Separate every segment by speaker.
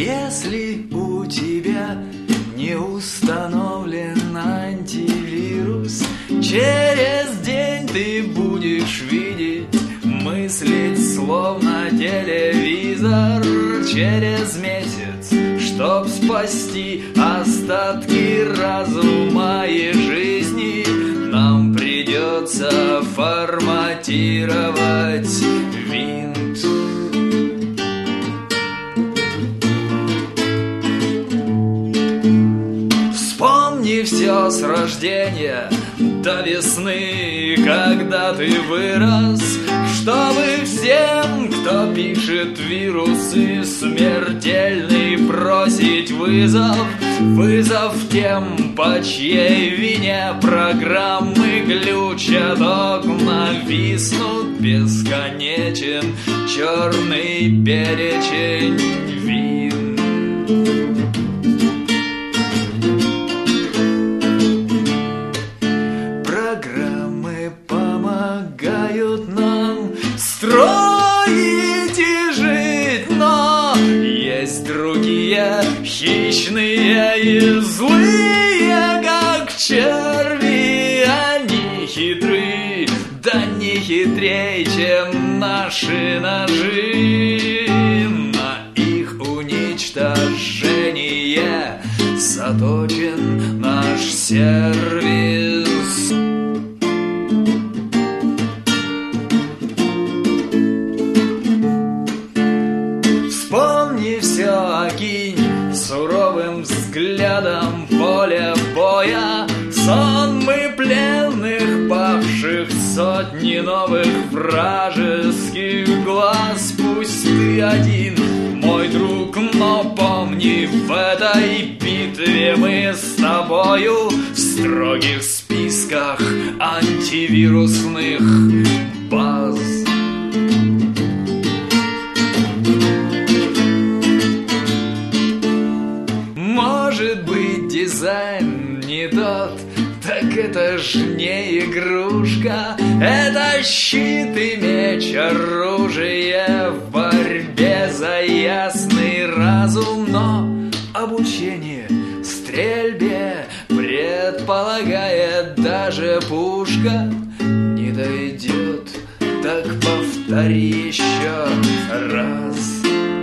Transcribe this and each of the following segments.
Speaker 1: Если у тебя не установлен антивирус, через день ты будешь видеть, мыслить словно телевизор. Через месяц, чтоб спасти остатки разума и жизни, нам придется форматировать винт. Вспомни все с рождения до весны, когда ты вырос, чтобы всем, кто пишет вирусы смертельный, бросить вызов. Вызов тем, по чьей вине программы глючат, окна виснут, бесконечен черный перечень вин. Программы помогают нам строить и жить, но есть другие, хищные и злые, как черви. Они хитры, да не хитрее, чем наши ножи. На их уничтожение заточен наш сервис. Вспомни все, окинь суровым взглядом поле боя. Сонмы пленных, павших, сотни новых вражеских глаз. Пусть ты один, мой друг, но помни, в этой битве мы с тобою в строгих списках антивирусных баз. Может быть, дизайн не тот, так это ж не игрушка. Это щит и меч, оружие в борьбе за ясный разум. Но обучение стрельбе предполагает, даже пушка не дойдет. Так повтори еще раз.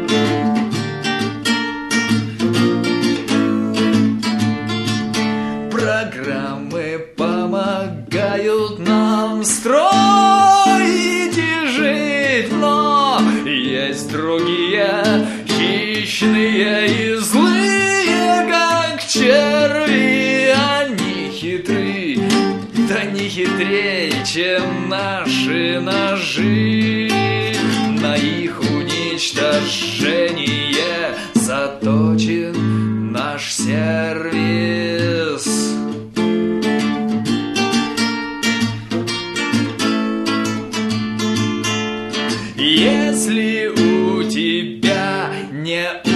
Speaker 1: Программы помогают нам строить и жить, но есть другие, хищные и злые, как черви. Они хитры, да не хитрее, чем наши ножи. На их уничтожение заточен наш сервис. Если у тебя не